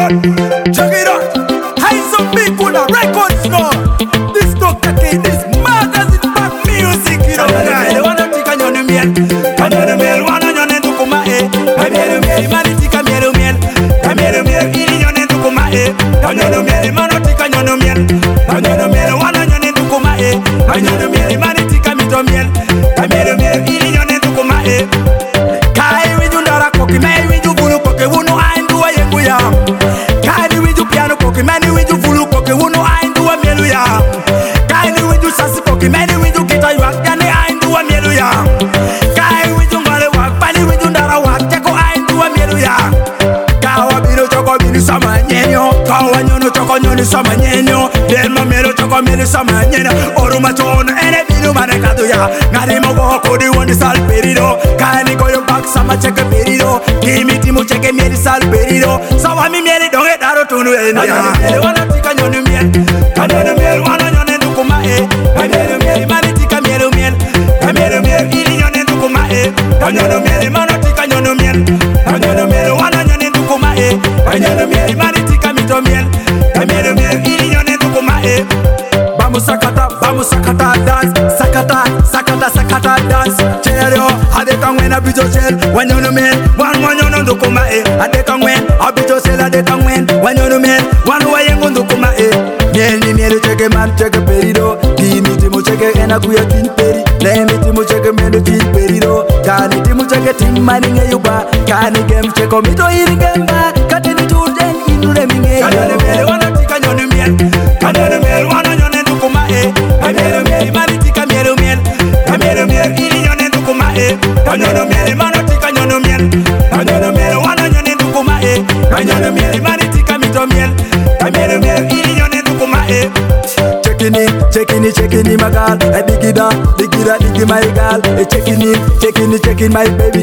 on. Check it out. High some people the records now. This Dr. K, this magazine back music, you know. They wanna take a nyon miel. Kanyon miel, wanna nyon en tukuma eh. Kamel miel, mani tika miel miel. Kamel miel, ili nyon en tukuma eh. Kanyon miel, mano tika nyon miel. Kanyon miel, wanna nyon en tukuma eh. Kanyon miel, mani tika mito miel. Kamel miel, ili nyon en tukuma eh. Kai wijundara koki, mai wiju bulu koke, wunu aindu wa yengu ya. Kai wiju piano koki, mani wiju bulu koke, wunu aindu wa mielu ya. Kai wiju sasi koki, mani wiju kita yuak, yani aindu wa mielu ya. Kai wiju ngole wak, pani wijundara wak, teko aindu wa mielu ya. Kawa biro choko biro sama nyenyo, kawa nyono choko nyoni sama nyenyo. Delma melo choko melo sama nyenyo. Oruma chono ene biro manekatu ya. Ngari mogo kodi woni sal perido. Kani goyo back sama cheke perido. Kimi timu cheke mieli sal perido. Sawa mi mieli donge daro tunu eno ya. Mieli wana tika nyoni miel. Kanyono miel wana nyone ndukuma e. Kanyono mieli mani tika mielu miel. Kanyono miel ili nyone ndukuma e. Kanyono mieli mano tika nyono miel. Kanyono miel wana nyone ndukuma e. Kanyono mieli mani tika mito miel. Kanyono miel ili nyone ndukuma e. Bamu sakata dance. Sakata dance. Cherio, adeka ngwena bijo chel. Wanyono miel, wanyono ndukuma e. Adeka ngwen, abijo chel adeka ngwen. Wanyono miel, wayengo ndukuma e. Miel ni miel cheke man cheke perido. Kimi timu cheke ena kuya tin peri. Lemi timu cheke mendo tin perido. Kani timu cheke tim maninge yuba. Kani game cheko mito iri gemba. Katini turden inure minge. Kanyono miel wana tika nyono miel. Kanyono miel wana nyone ndukuma e. Kanyono miel mani tika mielu miel. Kanyono miel ili nyone ndukuma e. Kanyono miel mano tika nyono miel. Kanyono miel wana nyone ndukuma e. Kanyono miel mani tika mito miel. Kanyono miel ili nyone ndukuma e. Checking in my girl. Diggy my girl. Checking my baby.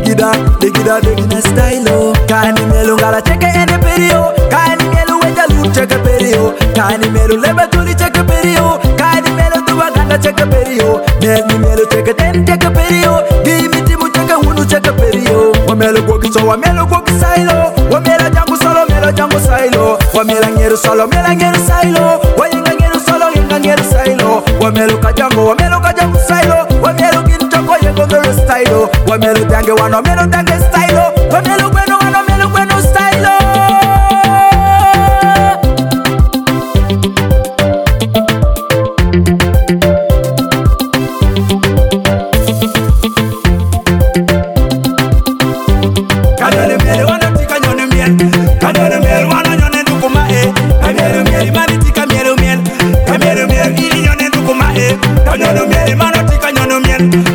Diggy na style oh. Kani melu ngala cheke ene perio. Kani melu weja loot cheke perio. Kani melu leba tuli cheke perio. Kani melu tuwa ganda cheke perio. Melu cheke ten cheke perio. Gimme timu cheke hunu cheke perio. Wamelu gogi so wamelu gogi silo. Wamela jangu solo melo jangu silo. Wamela ngeru solo mela ngeru silo. Wayenga ngeru solo yenga ngeru silo. Wamelu kajangu silo. Wamelu kinchoko yengo ngeru silo. Wamelu tange wano melu tange silo. Wamelu gweno wano melu gweno silo. Kanyono miel wana tika nyono miel. Kanyono miel wana nyone ndukuma e. Kanyono miel mani tika mielu miel. Kanyono miel ili nyone ndukuma e. Kanyono miel mano tika nyono miel.